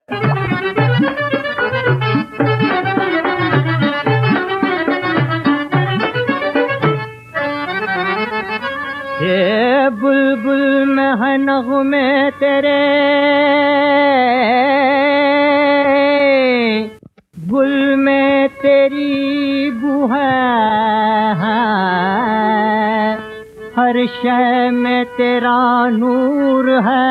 ये बुलबुल में है नग़्मे तेरे, गुल में तेरी बू है, हर शय में तेरा नूर है,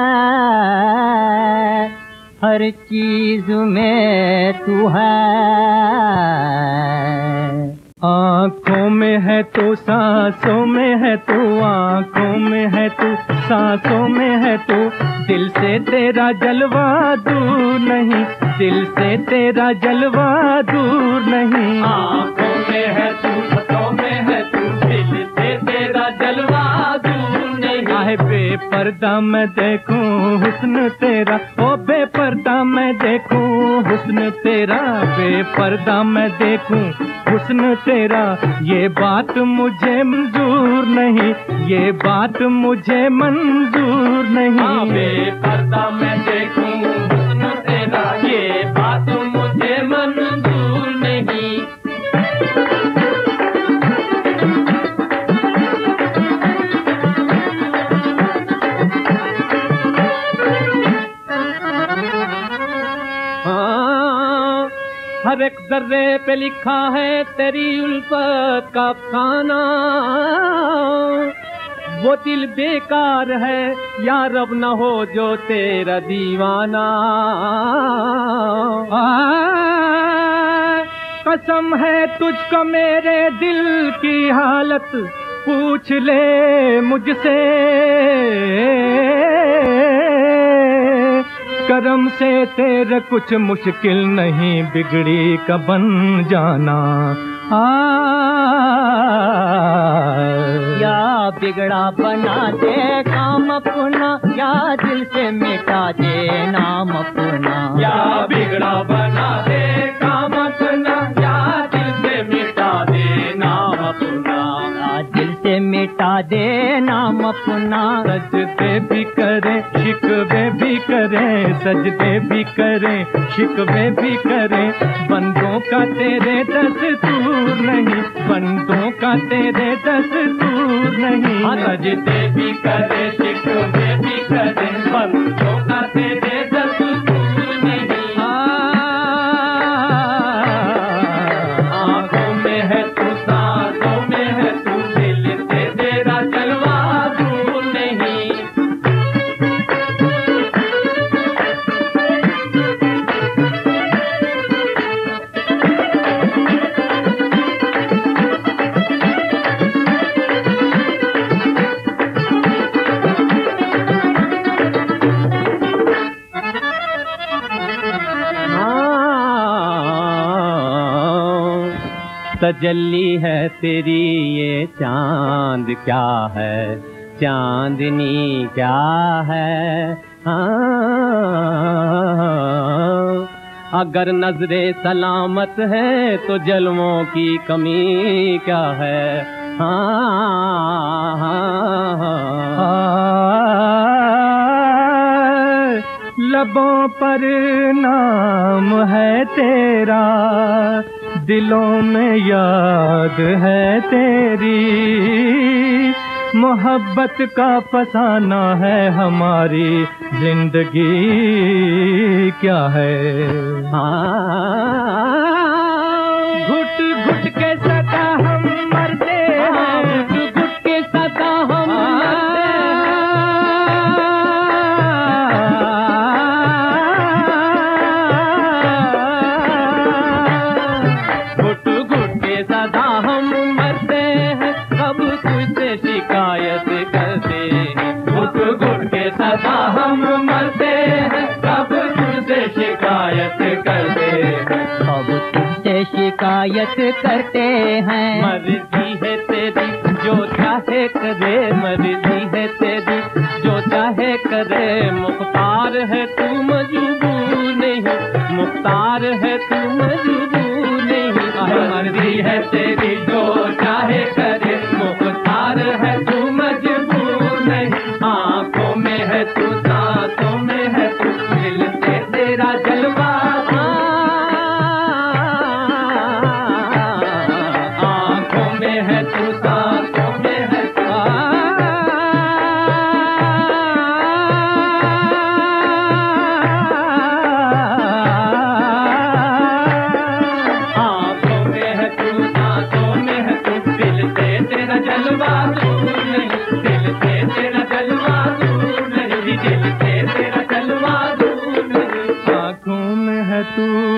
हर चीज में तू है। आँखों में है तो सांसों में है तू, आँखों में है तू सांसों में है तू, दिल से तेरा जलवा दूर नहीं, दिल से तेरा जलवा दूर नहीं। आँखों में है तू, सांसों में है तू, दिल से तेरा जलवा दूर नहीं। आहे बेपर्दा मैं देखूं हुस्न तेरा, ओ बेपर्दा मैं देखूं हुस्न तेरा, बेपर्दा मैं देखूं हुस्न तेरा, ये बात मुझे मंजूर नहीं, ये बात मुझे मंजूर नहीं। बेपर्दा मैं देखूं हुस्न तेरा, ये बात मुझे मंजूर नहीं। हर एक जर्रे पे लिखा है तेरी उल्फत का अफसाना, वो दिल बेकार है या रब न हो जो तेरा दीवाना। कसम है तुझको मेरे दिल की हालत, पूछ ले मुझसे, करम से तेरे कुछ मुश्किल नहीं, बिगड़ी का बन जाना। या बिगड़ा बना दे काम अपना, या दिल से मिटा दे नाम अपना। या बिगड़ा बना दे काम अपना, या दिल से मिटा दे नाम अपना। या दिल से मिटा दे नाम अपना। सजदे भी करे शिकवे भी करे, सजदे भी करे शिकवे भी करे, बंदों का तेरे दस्तूर नहीं, बंदों का तेरे दस्तूर नहीं। सजदे भी करे शिकवे भी करे, बंदों का तेरे दस्तूर नहीं। आँखों में है तू, सांसों में है तू, दिल से तेरा जलवा दूर नहीं। तजल्ली है तेरी ये चांद क्या है, चांदनी क्या है। अगर नजरे सलामत है तो जलवों की कमी क्या है। लबों पर नाम है तेरा, दिलों में याद है तेरी, मोहब्बत का फसाना है हमारी जिंदगी क्या है। घुट घुट के सदा हम मरते हैं, घुट घुट के सदा हम मरते हैं, घुट घुट के सदा हम मरते हैं, कब तुझसे शिकायत करते हैं। घुट घुट के सदा हम मरते हैं, कब तुझसे शिकायत करते हैं। अब तुझसे शिकायत करते हैं। मर्जी है तेरी जो चाहे करे, मर्जी है तेरी जो चाहे करे, मुख्तार है तू मजबूर नहीं, मुख्तार है तू मजबूर नहीं। मर्जी है तेरी जो चाहे करे, मुख्तार है तू मजबूर नहीं। आँखों में है तू, सांसों में है तू, दिल से तेरा जलवा आंखों में है तू, सांसों में है तू, आंखों में है तू, सांसों में है तू, दिल से तेरा जलवा दूर नहीं, दिल से तेरा जलवा दूर नहीं, दिल से तेरा जलवा दूर नहीं। आँखों में है तू,